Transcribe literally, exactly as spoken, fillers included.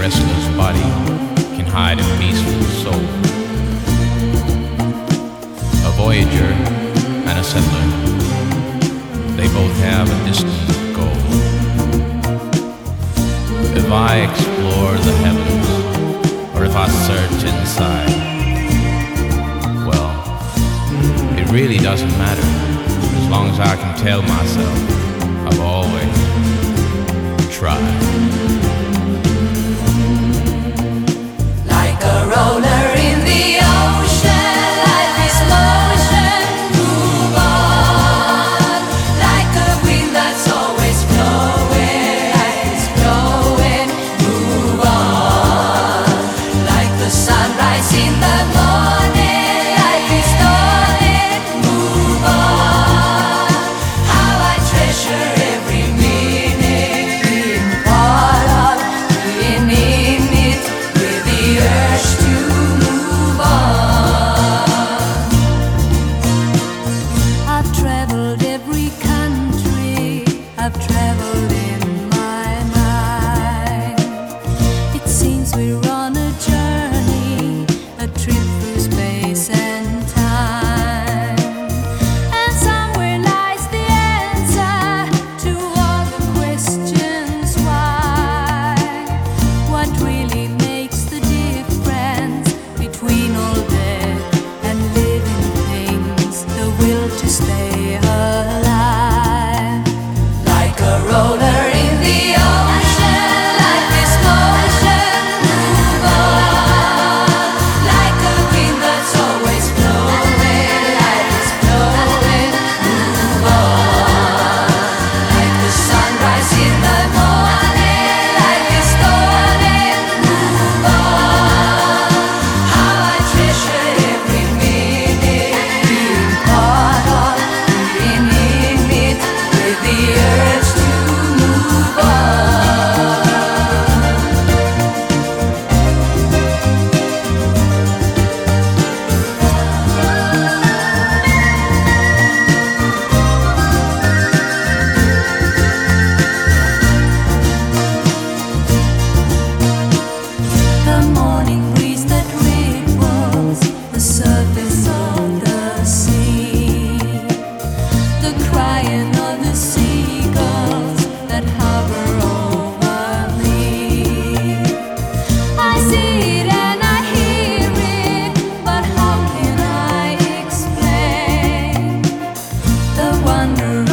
restless body can hide a peaceful soul. A voyager and a settler, they both have a distant goal. If I explore the heavens, or if I search inside, well, it really doesn't matter, as long as I can tell myself I've always tried. Like a roller in the ocean, life is motion, move on. Like a wind that's always blowing, life is blowing, move on. Like the sunrise in the morning, life is dawning, move on. How I treasure every minute, being part of, being in it, with the urge to move on. I've traveled every country, I've traveled in my mind. It seems we're on a journey, a trip through space and time. And somewhere lies the answer to all the questions why. What really makes the difference between all dead and living things? The will to stay alive. Like a roller in the ocean, life is motion, move on. Like a wind that's always blowing, life is blowing, move on. Like the sunrise in the morning, life is dawning, move on. How I treasure every minute, being part of, being in it, with the urge to move on. The morning breeze that ripples the surface of the sea, the crying of the seagulls that hover over me. I see it and I hear it, but how can I explain the wonder